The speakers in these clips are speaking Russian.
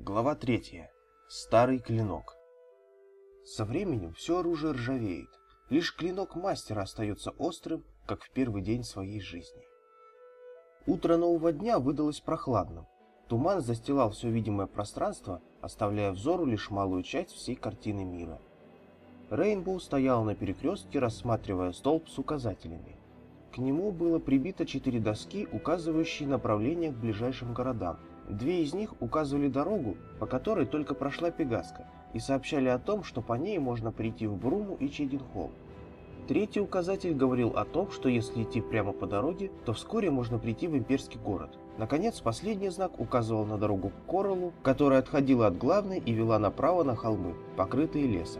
Глава 3. Старый клинок. Со временем все оружие ржавеет. Лишь клинок мастера остается острым, как в первый день своей жизни. Утро нового дня выдалось прохладным. Туман застилал все видимое пространство, оставляя взору лишь малую часть всей картины мира. Рейнбоу стоял на перекрестке, рассматривая столб с указателями. К нему было прибито 4 доски, указывающие направление к ближайшим городам. 2 из них указывали дорогу, по которой только прошла Пегаска, и сообщали о том, что по ней можно прийти в Бруму и Чейденхолл. 3-й указатель говорил о том, что если идти прямо по дороге, то вскоре можно прийти в имперский город. Наконец, последний знак указывал на дорогу к Кораллу, которая отходила от главной и вела направо на холмы, покрытые лесом.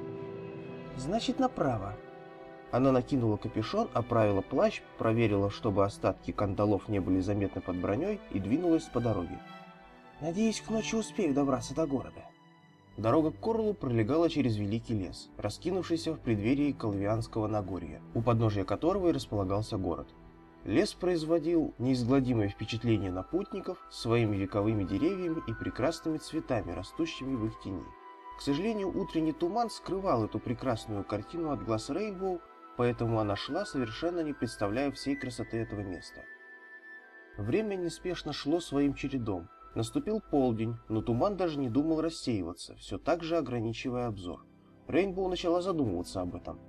«Значит, направо». Она накинула капюшон, оправила плащ, проверила, чтобы остатки кандалов не были заметны под броней, и двинулась по дороге. «Надеюсь, к ночи успею добраться до города». Дорога к Кораллу пролегала через великий лес, раскинувшийся в преддверии Колвианского Нагорья, у подножия которого и располагался город. Лес производил неизгладимое впечатление на путников своими вековыми деревьями и прекрасными цветами, растущими в их тени. К сожалению, утренний туман скрывал эту прекрасную картину от глаз Рейнбоу, поэтому она шла, совершенно не представляя всей красоты этого места. Время неспешно шло своим чередом. Наступил полдень, но туман даже не думал рассеиваться, все так же ограничивая обзор. Рейнбоу начала задумываться об этом.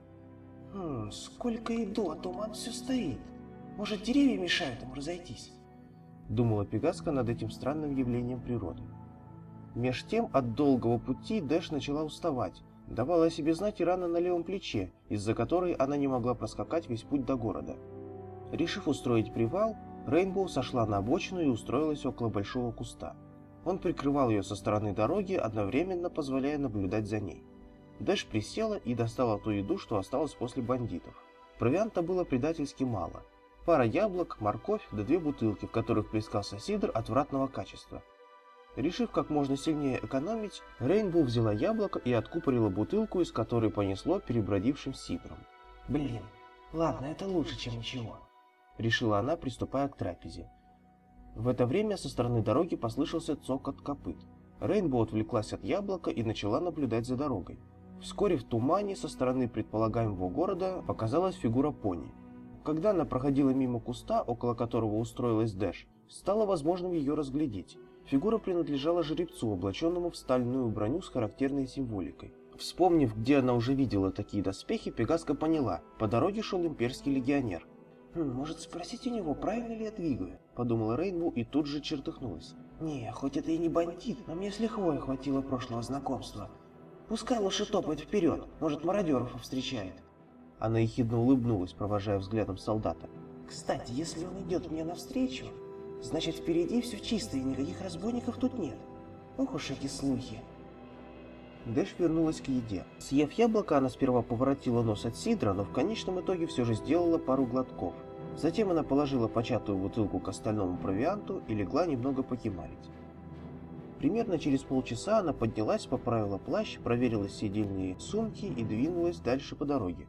«Сколько иду, а туман все стоит. Может, деревья мешают ему разойтись?» Думала Пегаска над этим странным явлением природы. Меж тем, от долгого пути Дэш начала уставать. Давала о себе знать и рана на левом плече, из-за которой она не могла проскакать весь путь до города. Решив устроить привал, Рейнбоу сошла на обочину и устроилась около большого куста. Он прикрывал ее со стороны дороги, одновременно позволяя наблюдать за ней. Дэш присела и достала ту еду, что осталось после бандитов. Провианта было предательски мало. Пара яблок, морковь да 2 бутылки, в которых плескался сидр отвратного качества. Решив как можно сильнее экономить, Рейнбоу взяла яблоко и откупорила бутылку, из которой понесло перебродившим сидром. «Блин, ладно, это лучше, чем ничего», — решила она, приступая к трапезе. В это время со стороны дороги послышался цокот копыт. Рейнбоу отвлеклась от яблока и начала наблюдать за дорогой. Вскоре в тумане со стороны предполагаемого города показалась фигура пони. Когда она проходила мимо куста, около которого устроилась Дэш, стало возможным ее разглядеть. Фигура принадлежала жеребцу, облаченному в стальную броню с характерной символикой. Вспомнив, где она уже видела такие доспехи, Пегаска поняла, по дороге шел имперский легионер. «Может, спросить у него, правильно ли я двигаю?» – подумала Рейнбоу и тут же чертыхнулась. «Не, хоть это и не бандит, но мне с лихвой хватило прошлого знакомства. Пускай лучше топает вперед, может, мародеров встречает». Она ехидно улыбнулась, провожая взглядом солдата. «Кстати, если он идет мне навстречу, значит, впереди все чисто и никаких разбойников тут нет. Ох уж эти слухи». Дэш вернулась к еде. Съев яблоко, она сперва поворотила нос от сидра, но в конечном итоге все же сделала пару глотков. Затем она положила початую бутылку к остальному провианту и легла немного покемарить. Примерно через полчаса она поднялась, поправила плащ, проверила седельные сумки и двинулась дальше по дороге.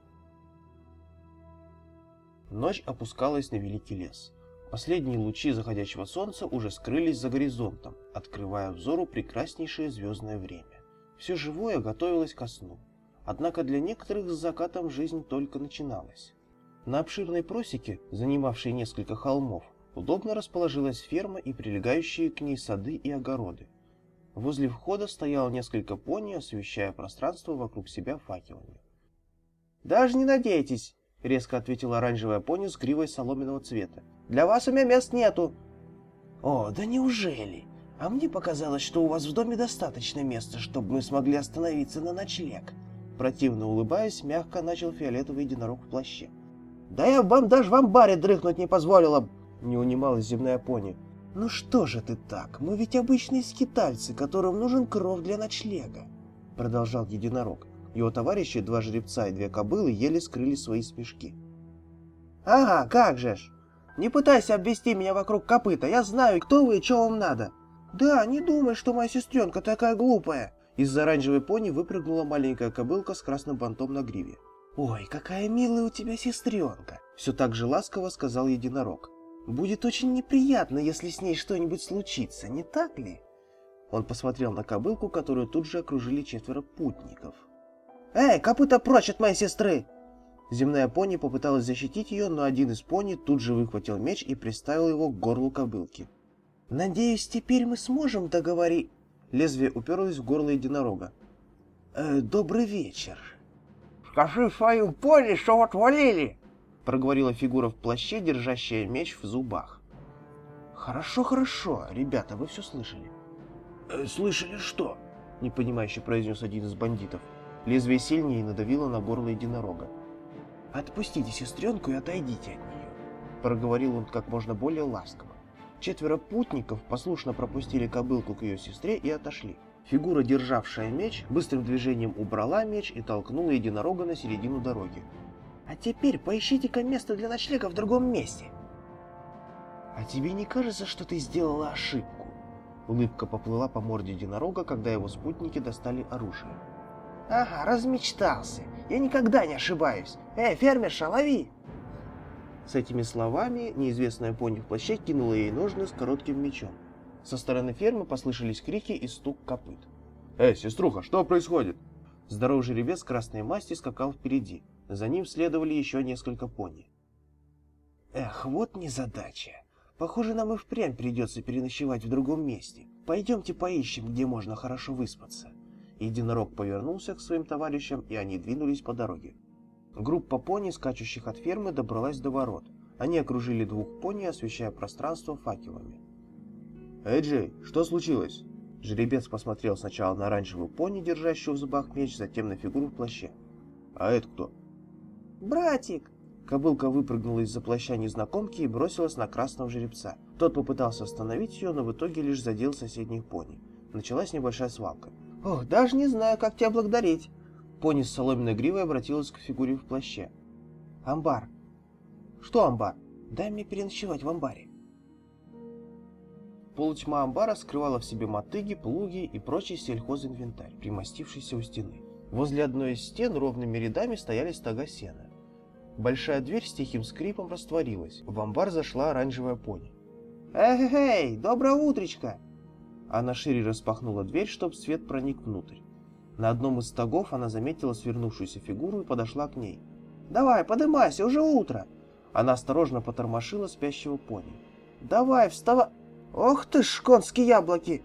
Ночь опускалась на великий лес. Последние лучи заходящего солнца уже скрылись за горизонтом, открывая взору прекраснейшее звездное время. Все живое готовилось ко сну. Однако для некоторых с закатом жизнь только начиналась. На обширной просеке, занимавшей несколько холмов, удобно расположилась ферма и прилегающие к ней сады и огороды. Возле входа стояло несколько пони, освещая пространство вокруг себя факелами. «Даже не надейтесь!» — резко ответила оранжевая пони с гривой соломенного цвета. «Для вас у меня мест нету». «О, да неужели? А мне показалось, что у вас в доме достаточно места, чтобы мы смогли остановиться на ночлег». Противно улыбаясь, мягко начал фиолетовый единорог в плаще. «Да я вам даже в амбаре дрыхнуть не позволила!» — не унималась земная пони. «Ну что же ты так? Мы ведь обычные скитальцы, которым нужен кров для ночлега», — продолжал единорог. Его товарищи, 2 жеребца и 2 кобылы, еле скрыли свои смешки. «Ага, как же ж! Не пытайся обвести меня вокруг копыта, я знаю, кто вы и что вам надо!» «Да, не думай, что моя сестренка такая глупая!» Из-за оранжевой пони выпрыгнула маленькая кобылка с красным бантом на гриве. «Ой, какая милая у тебя сестренка!» Все так же ласково сказал единорог. «Будет очень неприятно, если с ней что-нибудь случится, не так ли?» Он посмотрел на кобылку, которую тут же окружили 4 путников. «Эй, копыта прочь от моей сестры!» Земная пони попыталась защитить ее, но один из пони тут же выхватил меч и приставил его к горлу кобылки. «Надеюсь, теперь мы сможем договорить...» Лезвие уперлось в горло единорога. «Добрый вечер». «Скажи своим пони, что отвалили!» Проговорила фигура в плаще, держащая меч в зубах. «Хорошо, ребята, вы все слышали». «Слышали что?» — непонимающе произнес один из бандитов. Лезвие сильнее надавило на горло единорога. «Отпустите сестренку и отойдите от нее», — проговорил он как можно более ласково. 4 путников послушно пропустили кобылку к ее сестре и отошли. Фигура, державшая меч, быстрым движением убрала меч и толкнула единорога на середину дороги. «А теперь поищите-ка место для ночлега в другом месте». «А тебе не кажется, что ты сделала ошибку?» Улыбка поплыла по морде единорога, когда его спутники достали оружие. «Ага, размечтался. Я никогда не ошибаюсь. Фермерша, лови!» С этими словами неизвестная пони в плаще кинула ей ножны с коротким мечом. Со стороны фермы послышались крики и стук копыт. Сеструха, что происходит?» Здоровый жеребец красной масти скакал впереди. За ним следовали еще несколько пони. Вот незадача. Похоже, нам и впрямь придется переночевать в другом месте. Пойдемте поищем, где можно хорошо выспаться. Единорог повернулся к своим товарищам, и они двинулись по дороге. Группа пони, скачущих от фермы, добралась до ворот. Они окружили 2 пони, освещая пространство факелами. Джей, что случилось?» Жеребец посмотрел сначала на оранжевую пони, держащую в зубах меч, затем на фигуру в плаще. «А это кто?» «Братик!» Кобылка выпрыгнула из-за плаща незнакомки и бросилась на красного жеребца. Тот попытался остановить ее, но в итоге лишь задел соседних пони. Началась небольшая свалка. «Ох, даже не знаю, как тебя благодарить!» Пони с соломенной гривой обратилась к фигуре в плаще. «Амбар!» «Что амбар? Дай мне переночевать в амбаре!» Полутьма амбара скрывала в себе мотыги, плуги и прочий сельхозинвентарь, примостившийся у стены. Возле одной из стен ровными рядами стояли стога сена. Большая дверь с тихим скрипом растворилась. В амбар зашла оранжевая пони. «Эй, доброе утречко!» Она шире распахнула дверь, чтобы свет проник внутрь. На одном из стогов она заметила свернувшуюся фигуру и подошла к ней. «Давай, подымайся, уже утро!» Она осторожно потормошила спящего пони. «Давай, вставай!» «Ох ты ж, конские яблоки!»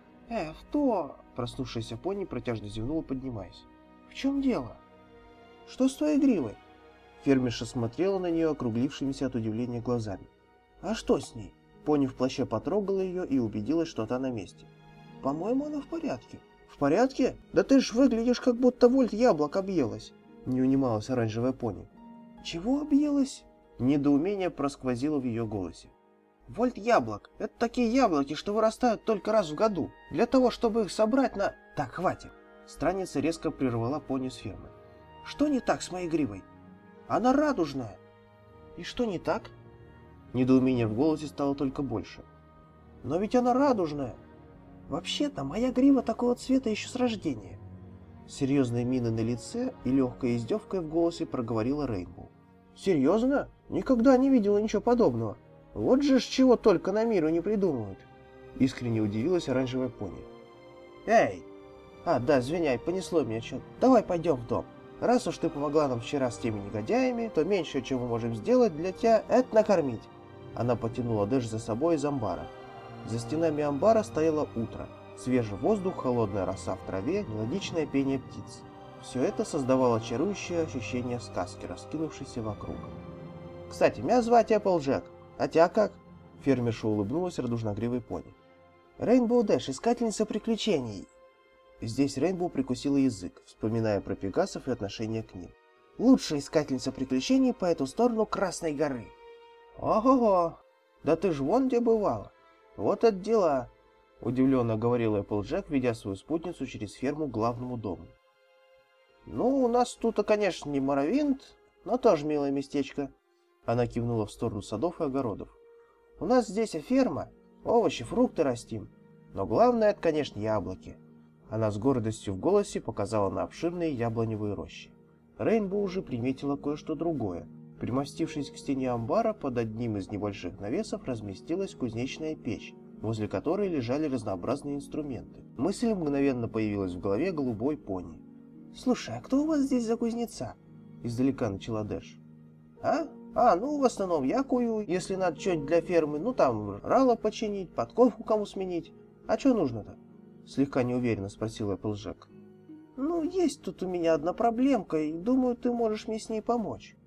«Что?» Проснувшаяся пони протяжно зевнула, поднимаясь. «В чем дело? Что с твоей гривой?» Фермерша смотрела на нее округлившимися от удивления глазами. «А что с ней?» Пони в плаще потрогала ее и убедилась, что та на месте. «По-моему, она в порядке». «В порядке? Да ты ж выглядишь, как будто вольт яблок объелась!» Не унималась оранжевая пони. «Чего объелась?» Недоумение просквозило в ее голосе. «Вольт яблок — это такие яблоки, что вырастают только раз в году. Для того, чтобы их собрать на...» «Так, хватит!» Страница резко прервала пони с фермы. «Что не так с моей гривой? Она радужная!» «И что не так?» Недоумение в голосе стало только больше. «Но ведь она радужная!» «Вообще-то, моя грива такого цвета еще с рождения!» Серьезные мины на лице и легкой издевкой в голосе проговорила Рейнбоу. «Серьезно? Никогда не видела ничего подобного. Вот же ж чего только на миру не придумывают!» Искренне удивилась оранжевая пони. «Эй! Да, извиняй, понесло меня что-то. Давай пойдем в дом. Раз уж ты помогла нам вчера с теми негодяями, то меньшее, чем мы можем сделать для тебя, это накормить». Она потянула Дэш за собой из амбара. За стенами амбара стояло утро. Свежий воздух, холодная роса в траве, мелодичное пение птиц. Все это создавало чарующее ощущение сказки, раскинувшейся вокруг. «Кстати, меня звать Эпплджек. А тебя как?» Фермерша улыбнулась радужногривой пони. «Рейнбоу Дэш, искательница приключений». Здесь Рейнбоу прикусила язык, вспоминая про пегасов и отношение к ним. «Лучшая искательница приключений по эту сторону Красной горы». «Ого-го! Да ты ж вон где бывала. Вот это дела!» Удивленно говорил Эпплджек, ведя свою спутницу через ферму к главному дому. «Ну, у нас тут, конечно, не Моровинд, но тоже милое местечко». Она кивнула в сторону садов и огородов. «У нас здесь ферма, овощи, фрукты растим. Но главное, это, конечно, яблоки». Она с гордостью в голосе показала на обширные яблоневые рощи. Рейнбоу уже приметила кое-что другое. Примостившись к стене амбара, под одним из небольших навесов разместилась кузнечная печь, возле которой лежали разнообразные инструменты. Мысль мгновенно появилась в голове голубой пони. «Слушай, а кто у вас здесь за кузнеца?» — издалека начала Дэш. Ну, в основном я кую, если надо что-нибудь для фермы, ну там, рало починить, подковку кому сменить. А что нужно-то?» — слегка неуверенно спросил Эпплджек. «Ну, есть тут у меня одна проблемка, и думаю, ты можешь мне с ней помочь».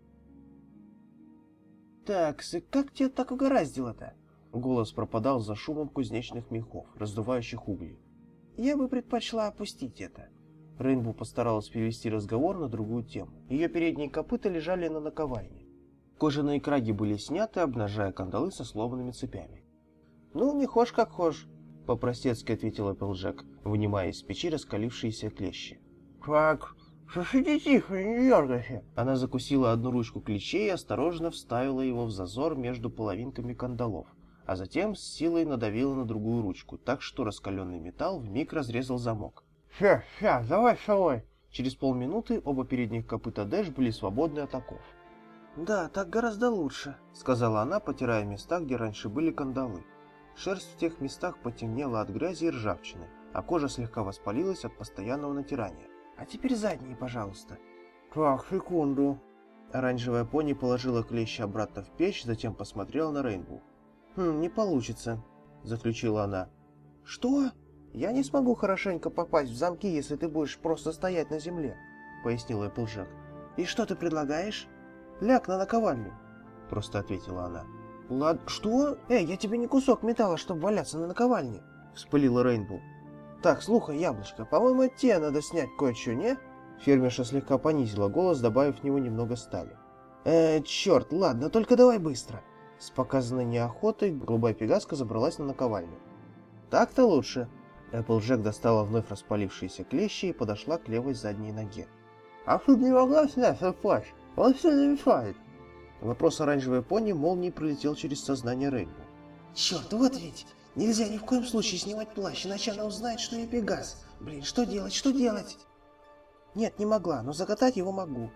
«Так, как тебе так угораздило-то?» Голос пропадал за шумом кузнечных мехов, раздувающих угли. «Я бы предпочла опустить это». Рейнбоу постаралась перевести разговор на другую тему. Ее передние копыта лежали на наковальне. Кожаные краги были сняты, обнажая кандалы со сломанными цепями. «Ну, не хошь как хошь», — по-простецки ответил Эпплджек, вынимая из печи раскалившиеся клещи. Так, сиди тихо, не дергайся. Она закусила одну ручку клещей и осторожно вставила его в зазор между половинками кандалов, а затем с силой надавила на другую ручку, так что раскаленный металл вмиг разрезал замок. Ща, давай с собой. Через полминуты оба передних копыта Дэш были свободны от оков. «Да, так гораздо лучше», — сказала она, потирая места, где раньше были кандалы. Шерсть в тех местах потемнела от грязи и ржавчины, а кожа слегка воспалилась от постоянного натирания. «А теперь задние, пожалуйста». Так, секунду. Оранжевая пони положила клещи обратно в печь, затем посмотрела на Рейнбоу. «Не получится», — заключила она. «Что? Я не смогу хорошенько попасть в замки, если ты будешь просто стоять на земле», — пояснил Эпплджек. «И что ты предлагаешь?» «Ляг на наковальню», — просто ответила она. «Ладно, что? Я тебе не кусок металла, чтобы валяться на наковальне», — вспылила Рейнбоу. «Так, слухай, Яблочко, по-моему, от тебе надо снять кое-что, не?» Фермерша слегка понизила голос, добавив в него немного стали. Черт, ладно, только давай быстро». С показанной неохотой голубая пегаска забралась на наковальню. «Так-то лучше». Эпплджек достала вновь распалившиеся клещи и подошла к левой задней ноге. «А тут не могла снять свой плащ? Он все замешает». Вопрос оранжевой пони молнией пролетел через сознание Рейнбоу. «Черт, вот ведь! Нельзя ни в коем случае снимать плащ, иначе она узнает, что я Пегас. Блин, что делать? «Нет, не могла, но закатать его могу».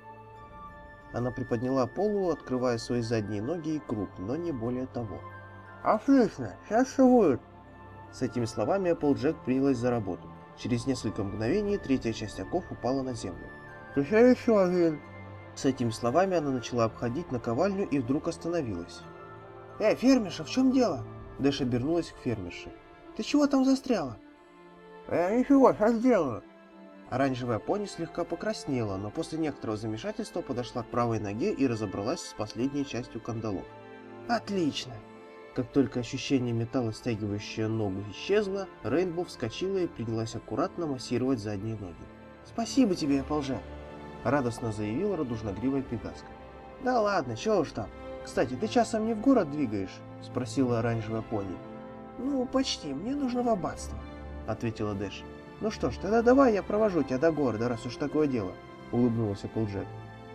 Она приподняла полу, открывая свои задние ноги и круг, но не более того. «Отлично, сейчас все будет». С этими словами Эпплджек принялась за работу. Через несколько мгновений третья часть оков упала на землю. Еще один. С этими словами она начала обходить наковальню и вдруг остановилась. Фермерша, в чем дело?» Дэш обернулась к фермерше. «Ты чего там застряла?» Ничего, сейчас сделаю». Оранжевая пони слегка покраснела, но после некоторого замешательства подошла к правой ноге и разобралась с последней частью кандалов. «Отлично!» Как только ощущение металла, стягивающее ногу, исчезло, Рейнбоу вскочила и принялась аккуратно массировать задние ноги. «Спасибо тебе, Эпплджек!» — радостно заявила радужногривая пегаска. «Да ладно, чего уж там. Кстати, ты часом не в город двигаешь?» — спросила оранжевая пони. «Ну, почти. Мне нужно в аббатство», — ответила Дэш. «Ну что ж, тогда давай я провожу тебя до города, раз уж такое дело», — улыбнулся Эпплджек.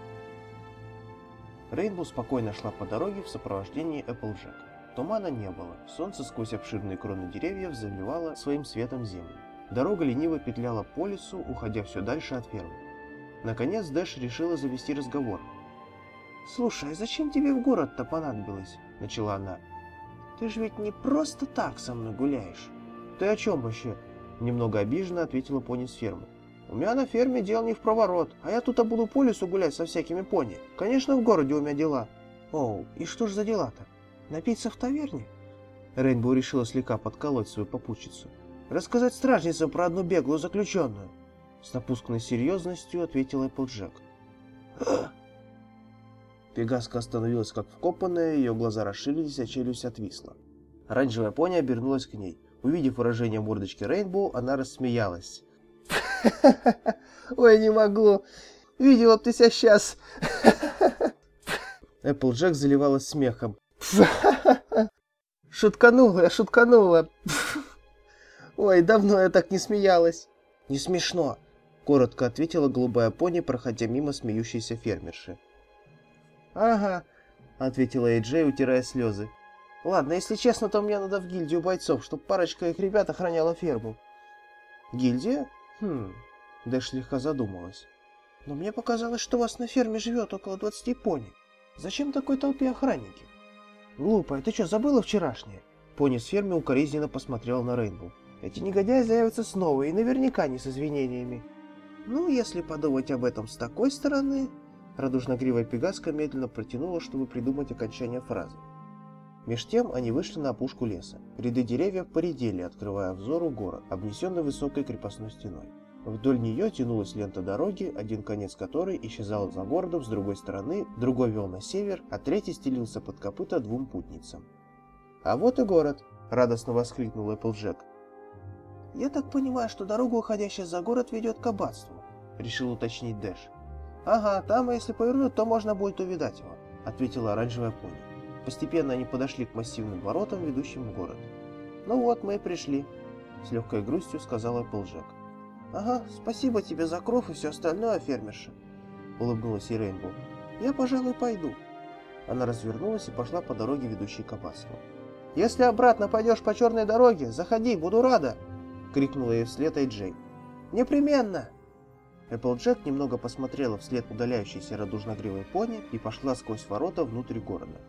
Рейнбоу спокойно шла по дороге в сопровождении Эпплджека. Тумана не было, солнце сквозь обширные кроны деревьев заливало своим светом землю. Дорога лениво петляла по лесу, уходя все дальше от фермы. Наконец Дэш решила завести разговор. «Слушай, а зачем тебе в город-то понадобилось?» — начала она. «Ты же ведь не просто так со мной гуляешь». «Ты о чем вообще?» — немного обиженно ответила пони с фермы. «У меня на ферме дел не в проворот, а я тут буду по лесу гулять со всякими пони. Конечно, в городе у меня дела». «Оу, и что ж за дела-то? Напиться в таверне?» Рейнбоу решила слегка подколоть свою попутчицу. «Рассказать стражницам про одну беглую заключенную». С напускной серьезностью ответил Эпплджек. Пегаска остановилась как вкопанная, ее глаза расширились, а челюсть отвисла. Оранжевая пони обернулась к ней. Увидев выражение мордочки Рейнбоу, она рассмеялась. «Ой, не могу! Видела б ты себя сейчас!» Эпплджек заливалась смехом. Шутканула. Ой, давно я так не смеялась. «Не смешно», — коротко ответила голубая пони, проходя мимо смеющейся фермерши. «Ага», — ответила Эй-Джей, утирая слезы. «Ладно, если честно, то мне надо в гильдию бойцов, чтобы парочка их ребят охраняла ферму». «Гильдия? Дэш слегка задумалась. «Но мне показалось, что у вас на ферме живет около 20 пони. Зачем такой толпе охранники?» «Глупая, ты что, забыла вчерашнее? Пони с фермы укоризненно посмотрел на Рейнбоу. «Эти негодяи заявятся снова, и наверняка не с извинениями». «Ну, если подумать об этом с такой стороны...» Радужно-гривая Пегаска медленно протянула, чтобы придумать окончание фразы. Меж тем они вышли на опушку леса. Ряды деревьев поредели, открывая взору город, обнесенный высокой крепостной стеной. Вдоль нее тянулась лента дороги, один конец которой исчезал за городом с другой стороны, другой вел на север, а третий стелился под копыта двум путницам. «А вот и город!» — радостно воскликнул Эпплджек. «Я так понимаю, что дорога, уходящая за город, ведет к аббатству», — решил уточнить Дэш. «Ага, там, если повернуть, то можно будет увидать его», — ответила оранжевая пони. Постепенно они подошли к массивным воротам, ведущим в город. «Ну вот, мы и пришли», — с легкой грустью сказал Эпплджек. «Ага, спасибо тебе за кров и все остальное, фермерша», — улыбнулась ей Рейнбоу. «Я, пожалуй, пойду». Она развернулась и пошла по дороге, ведущей к аббатству. «Если обратно пойдешь по черной дороге, заходи, буду рада!» — крикнула ей вслед Эй-Джей. «Непременно!» Эпплджек немного посмотрела вслед удаляющейся радужно-гривой пони и пошла сквозь ворота внутрь города.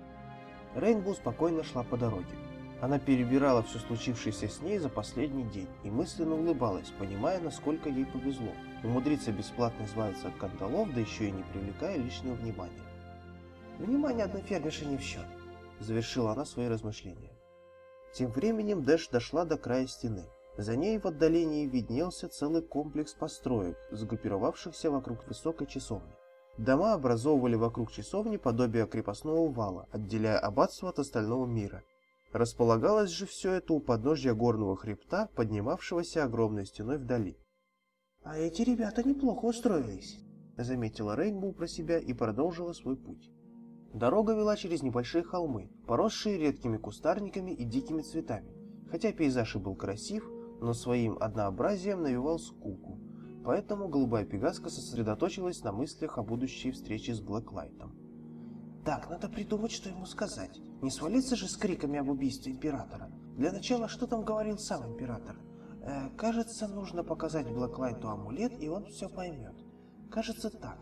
Рейнбоу спокойно шла по дороге. Она перебирала все случившееся с ней за последний день и мысленно улыбалась, понимая, насколько ей повезло умудриться бесплатно избавиться от кандалов, да еще и не привлекая лишнего внимания. «Внимание одной фермерши не в счет», — завершила она свои размышления. Тем временем Дэш дошла до края стены. За ней в отдалении виднелся целый комплекс построек, сгруппировавшихся вокруг высокой часовни. Дома образовывали вокруг часовни подобие крепостного вала, отделяя аббатство от остального мира. Располагалось же все это у подножья горного хребта, поднимавшегося огромной стеной вдали. «А эти ребята неплохо устроились», — заметила Рейнбоу про себя и продолжила свой путь. Дорога вела через небольшие холмы, поросшие редкими кустарниками и дикими цветами. Хотя пейзаж и был красив, но своим однообразием навевал скуку, поэтому голубая Пегаска сосредоточилась на мыслях о будущей встрече с Блэклайтом. «Так, надо придумать, что ему сказать. Не свалиться же с криками об убийстве императора. Для начала, что там говорил сам император? Кажется, нужно показать Блэклайту амулет, и он все поймет. Кажется, так.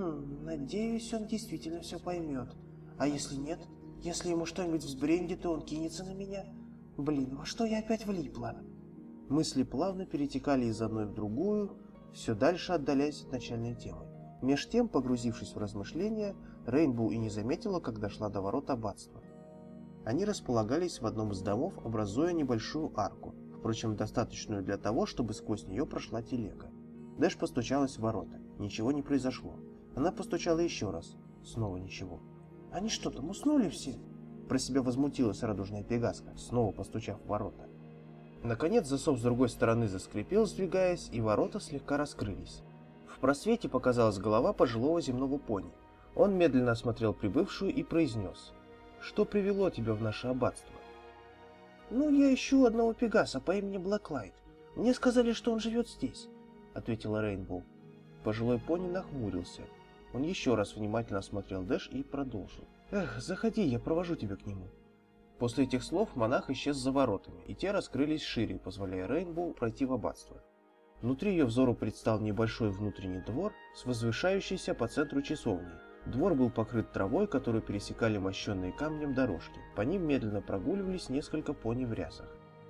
Надеюсь, он действительно все поймет. А если нет? Если ему что-нибудь взбрендит, и он кинется на меня? Блин, во что я опять влипла?» Мысли плавно перетекали из одной в другую, все дальше отдаляясь от начальной темы. Меж тем, погрузившись в размышления, Рейнбоу и не заметила, как дошла до ворот аббатства. Они располагались в одном из домов, образуя небольшую арку, впрочем, достаточную для того, чтобы сквозь нее прошла телега. Дэш постучалась в ворота. Ничего не произошло. Она постучала еще раз. Снова ничего. «Они что, там уснули все?» Про себя возмутилась радужная Пегаска, снова постучав в ворота. Наконец засов с другой стороны заскрипел, сдвигаясь, и ворота слегка раскрылись. В просвете показалась голова пожилого земного пони. Он медленно осмотрел прибывшую и произнес: «Что привело тебя в наше аббатство?» «Ну, я ищу одного Пегаса по имени Блэклайт. Мне сказали, что он живет здесь», — ответила Рейнбоу. Пожилой пони нахмурился. Он еще раз внимательно осмотрел Дэш и продолжил: «Эх, заходи, я провожу тебя к нему». После этих слов монах исчез за воротами, и те раскрылись шире, позволяя Рейнбоу пройти в аббатство. Внутри ее взору предстал небольшой внутренний двор с возвышающейся по центру часовней. Двор был покрыт травой, которую пересекали мощенные камнем дорожки. По ним медленно прогуливались несколько пони в рясах.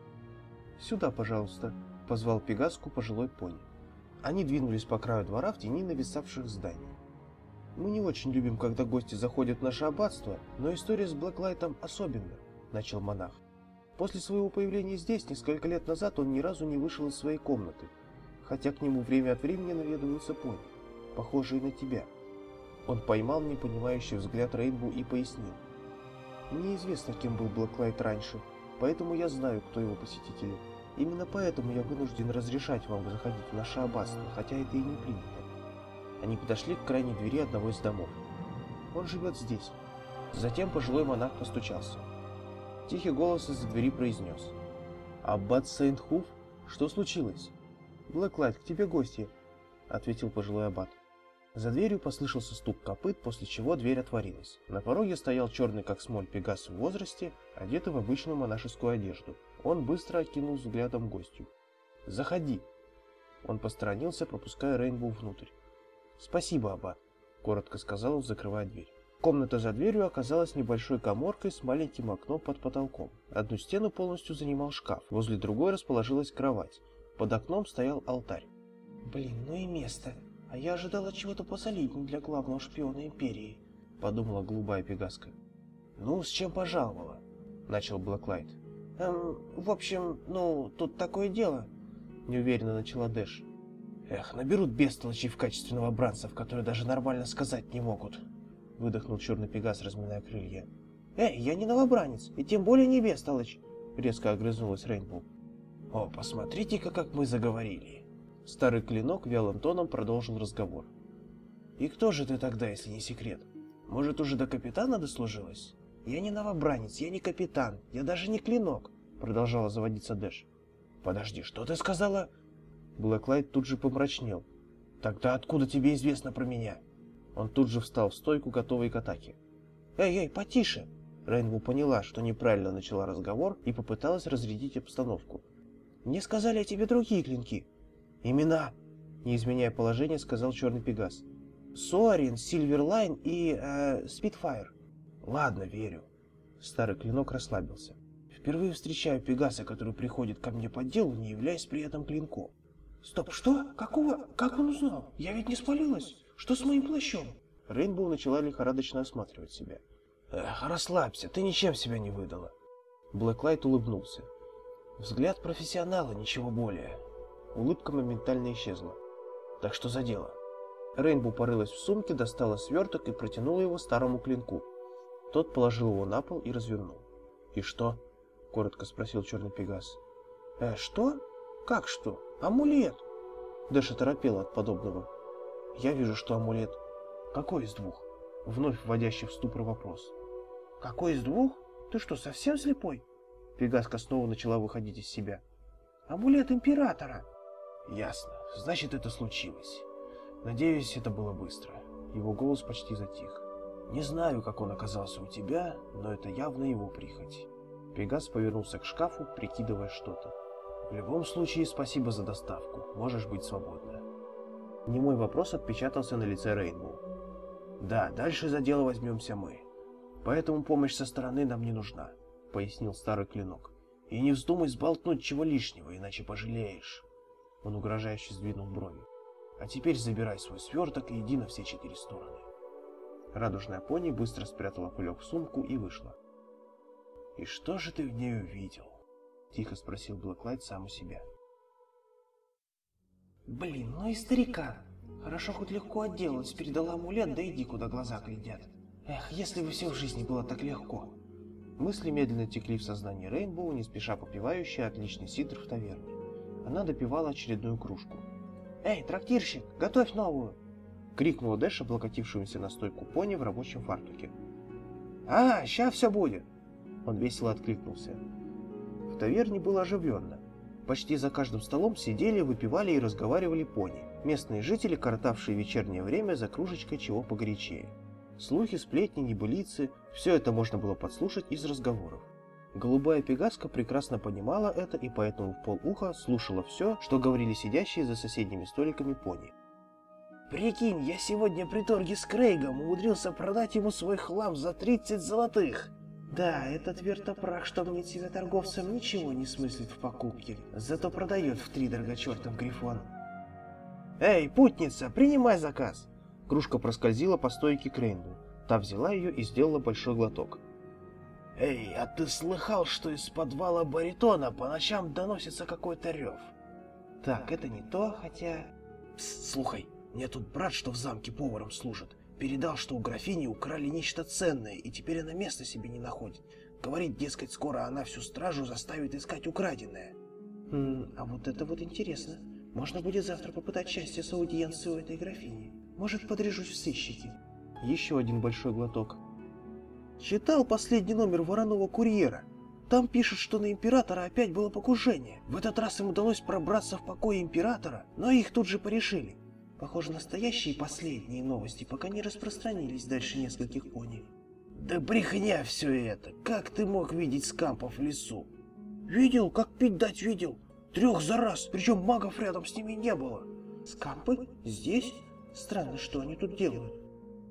«Сюда, пожалуйста», — позвал Пегаску пожилой пони. Они двинулись по краю двора в тени нависавших зданий. «Мы не очень любим, когда гости заходят в наше аббатство, но история с Блэклайтом особенна», — начал монах. «После своего появления здесь, несколько лет назад, он ни разу не вышел из своей комнаты, хотя к нему время от времени наведываются пони, похожие на тебя». Он поймал непонимающий взгляд Рейнбоу и пояснил: «Мне известно, кем был Блэклайт раньше, поэтому я знаю, кто его посетители. Именно поэтому я вынужден разрешать вам заходить в наше аббатство, хотя это и не принято». Они подошли к крайней двери одного из домов. «Он живет здесь». Затем пожилой монах постучался. Тихий голос из-за двери произнес: «Аббат Сейнт-Хуф? Что случилось?» «Блэклайт, к тебе гости», — ответил пожилой аббат. За дверью послышался стук копыт, после чего дверь отворилась. На пороге стоял черный как смоль Пегас в возрасте, одетый в обычную монашескую одежду. Он быстро окинул взглядом гостью. «Заходи!» Он посторонился, пропуская Рейнбоу внутрь. «Спасибо, аббат», — коротко сказал он, закрывая дверь. Комната за дверью оказалась небольшой каморкой с маленьким окном под потолком. Одну стену полностью занимал шкаф, возле другой расположилась кровать. Под окном стоял алтарь. Блин, ну и место. А я ожидала чего-то посолиднее для главного шпиона Империи, подумала голубая пегаска. Ну, с чем пожаловала? Начал Блэклайт. В общем, тут такое дело, неуверенно начала Дэш. Эх, наберут бестолочей в качестве новобранцев, которые даже нормально сказать не могут. Выдохнул черный пегас, разминая крылья. Эй, я не новобранец, и тем более не бестолочь, резко огрызнулась Рейнбоу. О, посмотрите-ка, как мы заговорили. Старый клинок вялым тоном продолжил разговор. И кто же ты тогда, если не секрет? Может, уже до капитана дослужилась? Я не новобранец, я не капитан, я даже не клинок, продолжала заводиться Дэш. Подожди, что ты сказала? Блэклайт тут же помрачнел. Тогда откуда тебе известно про меня? Он тут же встал в стойку, готовый к атаке. Эй, потише! Рейнбоу поняла, что неправильно начала разговор, и попыталась разрядить обстановку. Мне сказали о тебе другие клинки. Имена, не изменяя положение, сказал черный пегас. Соарин, Сильверлайн и Спитфайр. Ладно, верю. Старый клинок расслабился. Впервые встречаю пегаса, который приходит ко мне по делу, не являясь при этом клинком. Стоп, что? Какого? Как он узнал? Я ведь не спалилась. Что с моим плащом? Рейнбоу начала лихорадочно осматривать себя. Эх, расслабься, ты ничем себя не выдала. Блэклайт улыбнулся. Взгляд профессионала, ничего более. Улыбка моментально исчезла. Так что за дело? Рейнбоу порылась в сумке, достала сверток и протянула его старому клинку. Тот положил его на пол и развернул. «И что?» — коротко спросил черный пегас. Что? Как что? Амулет!» Дэш оторопела от подобного. «Я вижу, что амулет. Какой из двух?» Вновь вводящий в ступор вопрос. «Какой из двух? Ты что, совсем слепой?» Пегаска снова начала выходить из себя. «Амулет Императора!» «Ясно. Значит, это случилось. Надеюсь, это было быстро». Его голос почти затих. «Не знаю, как он оказался у тебя, но это явно его прихоть». Пегас повернулся к шкафу, прикидывая что-то. «В любом случае, спасибо за доставку. Можешь быть свободна». Немой вопрос отпечатался на лице Рейнбоу. «Да, дальше за дело возьмемся мы. Поэтому помощь со стороны нам не нужна», — пояснил старый клинок. «И не вздумай сболтнуть чего лишнего, иначе пожалеешь». Он угрожающе сдвинул брови. «А теперь забирай свой сверток и иди на все 4 стороны». Радужная пони быстро спрятала кулек в сумку и вышла. «И что же ты в ней увидел?» — тихо спросил Блэклайт сам у себя. «Блин, ну и старика. Хорошо хоть легко отделалась, передала амулет, да иди, куда глаза глядят. Эх, если бы все в жизни было так легко». Мысли медленно текли в сознании Рейнбоу, не спеша попивающая отличный сидр в таверне. Она допивала очередную кружку. «Эй, трактирщик, готовь новую!» — крикнула Дэш, облокотившемуся на стойку пони в рабочем фартуке. Ща все будет!» Он весело откликнулся. В таверне было оживленно. Почти за каждым столом сидели, выпивали и разговаривали пони, местные жители, коротавшие вечернее время за кружечкой чего погорячее. Слухи, сплетни, небылицы — все это можно было подслушать из разговоров. Голубая пегаска прекрасно понимала это и поэтому в полуха слушала все, что говорили сидящие за соседними столиками пони. «Прикинь, я сегодня при торге с Крейгом умудрился продать ему свой хлам за 30 золотых. Да, этот вертопрах, что мнится за торговцем, ничего не смыслит в покупке, зато продает втридорога чертов грифон». «Эй, путница, принимай заказ!» Кружка проскользила по стойке к Рейнбоу. Та взяла ее и сделала большой глоток. «Эй, а ты слыхал, что из подвала баритона по ночам доносится какой-то рев?» «Так, это не то, хотя...» «Пс, слухай, мне тут брат, что в замке поваром служит, передал, что у графини украли нечто ценное, и теперь она места себе не находит. Говорит, дескать, скоро она всю стражу заставит искать украденное». А вот это вот интересно. Можно будет завтра попытать счастье с аудиенцией у этой графини. Может, подряжусь в сыщики». Еще один большой глоток. «Читал последний номер Вороного курьера. Там пишут, что на императора опять было покушение. В этот раз им удалось пробраться в покои императора, но их тут же порешили. Похоже, настоящие последние новости пока не распространились дальше нескольких пони». «Да брехня все это! Как ты мог видеть скампов в лесу?» «Видел, как пить дать видел. 3 за раз, причем магов рядом с ними не было». «Скампы? Здесь? Странно, что они тут делают?»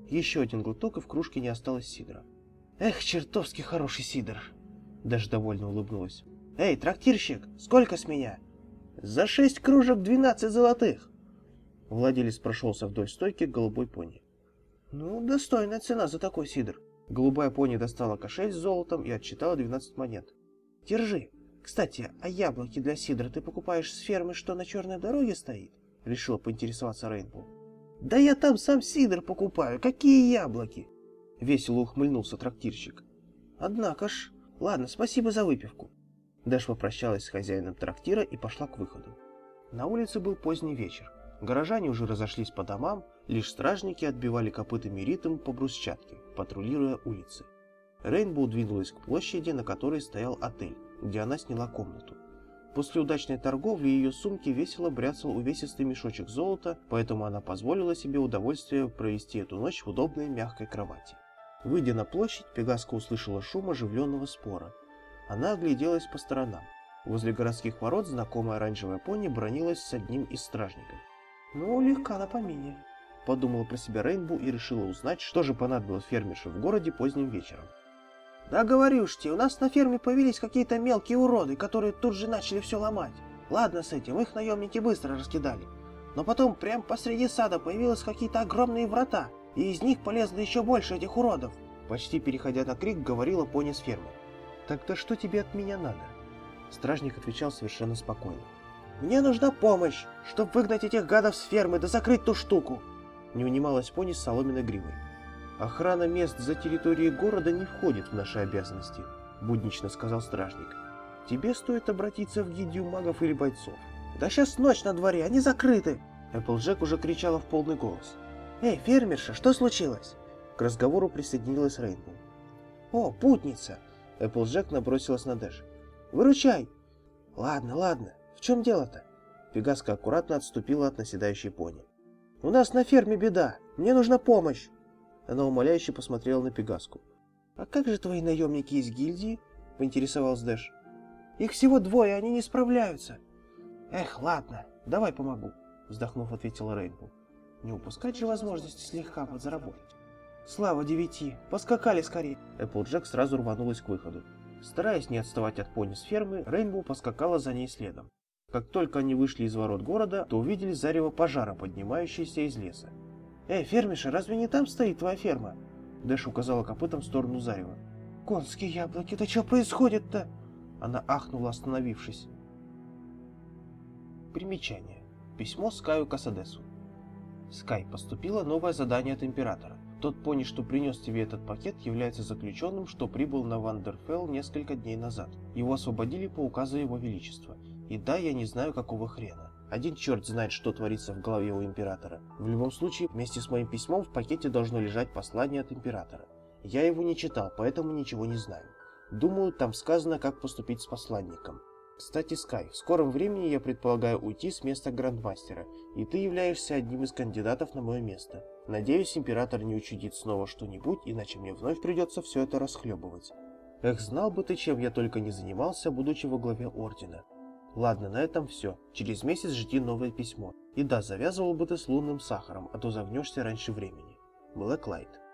Еще один глоток, и в кружке не осталось сидра. Эх, чертовски хороший сидр. Дэш довольно улыбнулась. Эй, трактирщик, сколько с меня? За 6 кружек 12 золотых. Владелец прошелся вдоль стойки к голубой пони. Ну, достойная цена за такой сидр. Голубая пони достала кошель с золотом и отсчитала 12 монет. Держи. Кстати, а яблоки для сидра ты покупаешь с фермы, что на черной дороге стоит? Решила поинтересоваться Рейнбоу. Да я там сам сидр покупаю. Какие яблоки? Весело ухмыльнулся трактирщик. Однако ж. Ладно, спасибо за выпивку. Дэш попрощалась с хозяином трактира и пошла к выходу. На улице был поздний вечер. Горожане уже разошлись по домам, лишь стражники отбивали копытами ритм по брусчатке, патрулируя улицы. Рейнбоу двинулась к площади, на которой стоял отель, где она сняла комнату. После удачной торговли ее сумке весело бряцал увесистый мешочек золота, поэтому она позволила себе удовольствие провести эту ночь в удобной мягкой кровати. Выйдя на площадь, Пегаска услышала шум оживленного спора. Она огляделась по сторонам. Возле городских ворот знакомая оранжевая пони бранилась с одним из стражников. «Ну, легка на помине», — подумала про себя Рейнбоу и решила узнать, что же понадобилось фермерше в городе поздним вечером. «Да говорю ж тебе, у нас на ферме появились какие-то мелкие уроды, которые тут же начали все ломать. Ладно с этим, их наемники быстро раскидали. Но потом прямо посреди сада появились какие-то огромные врата, и из них полезло еще больше этих уродов». Почти переходя на крик, говорила пони с фермы. «Так-то что тебе от меня надо?» Стражник отвечал совершенно спокойно. «Мне нужна помощь, чтобы выгнать этих гадов с фермы да закрыть ту штуку!» Не унималась пони с соломенной гривой. «Охрана мест за территорией города не входит в наши обязанности», — буднично сказал стражник. «Тебе стоит обратиться в гильдию магов или бойцов». «Да сейчас ночь на дворе, они закрыты!» Эпплджек уже кричала в полный голос. «Эй, фермерша, что случилось?» К разговору присоединилась Рейнбоу. «О, путница!» Эпплджек набросилась на Дэш. «Выручай!» «Ладно, ладно. В чем дело-то?» Пегаска аккуратно отступила от наседающей пони. «У нас на ферме беда. Мне нужна помощь!» Она умоляюще посмотрела на Пегаску. «А как же твои наемники из гильдии?» — поинтересовался Дэш. «Их всего 2, они не справляются». «Эх, ладно, давай помогу», — вздохнув, ответила Рейнбоу. «Не упускать же возможности слегка подзаработать». «Слава 9, поскакали скорее!» Эпплджек сразу рванулась к выходу. Стараясь не отставать от пони с фермы, Рейнбоу поскакала за ней следом. Как только они вышли из ворот города, то увидели зарево пожара, поднимающееся из леса. «Эй, фермерша, разве не там стоит твоя ферма?» Дэш указала копытом в сторону зарева. «Конские яблоки, да что происходит-то?» Она ахнула, остановившись. Примечание. Письмо Скаю Касадесу. «Скай, поступило новое задание от Императора. Тот пони, что принес тебе этот пакет, является заключенным, что прибыл на Вандерфелл несколько дней назад. Его освободили по указу Его Величества. И да, я не знаю, какого хрена. Один черт знает, что творится в голове у Императора. В любом случае, вместе с моим письмом в пакете должно лежать послание от Императора. Я его не читал, поэтому ничего не знаю. Думаю, там сказано, как поступить с посланником. Кстати, Скай, в скором времени я предполагаю уйти с места Грандмастера, и ты являешься одним из кандидатов на мое место. Надеюсь, Император не учудит снова что-нибудь, иначе мне вновь придется все это расхлебывать. Эх, знал бы ты, чем я только не занимался, будучи во главе Ордена. Ладно, на этом все. Через месяц жди новое письмо. И да, завязывал бы ты с лунным сахаром, а то загнешься раньше времени. Блэк Лайт.